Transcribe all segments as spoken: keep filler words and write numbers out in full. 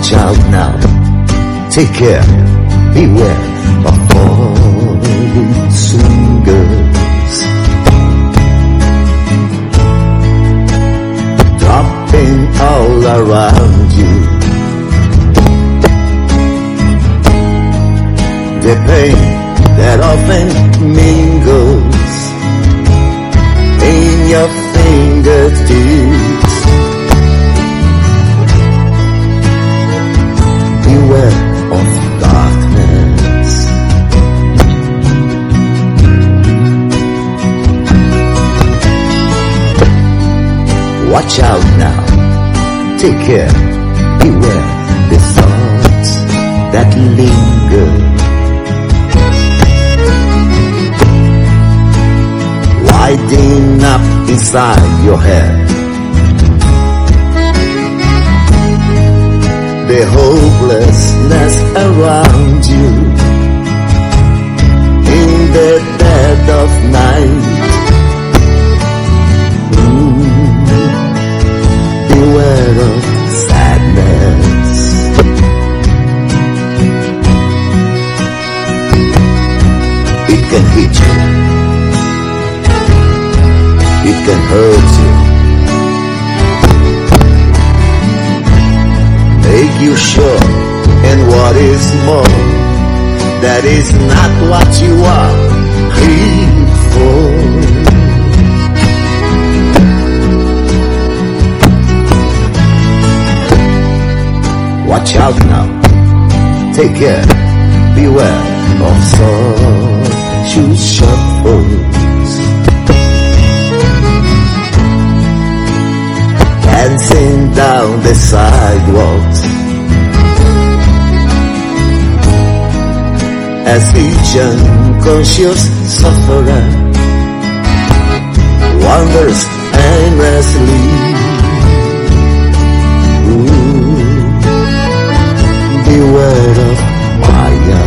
Watch out now, take care, beware of falling swingers, dropping all around you. The pain that often mingles in your fingertips. Beware of darkness. Watch out now, take care, beware the thoughts that linger, winding up inside your head. The hopelessness around you in the dead of night. Mm, beware of sadness. It can hit you, it can hurt you, make you sure, and what is more, that is not what you are here for. Watch out now, take care, beware of social shuffles, dancing down the sidewalks, as each unconscious sufferer wanders aimlessly. Ooh, beware of Maya.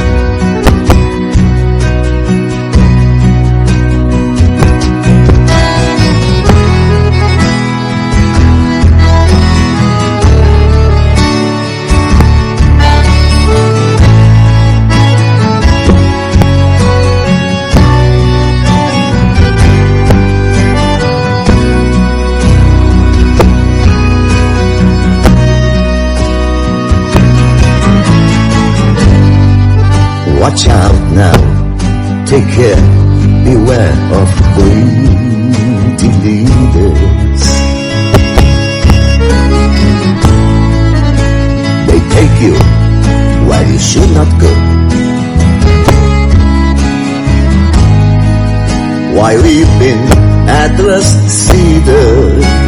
Watch out now, take care, beware of greedy leaders. They take you where you should not go, while reaping at the cedar.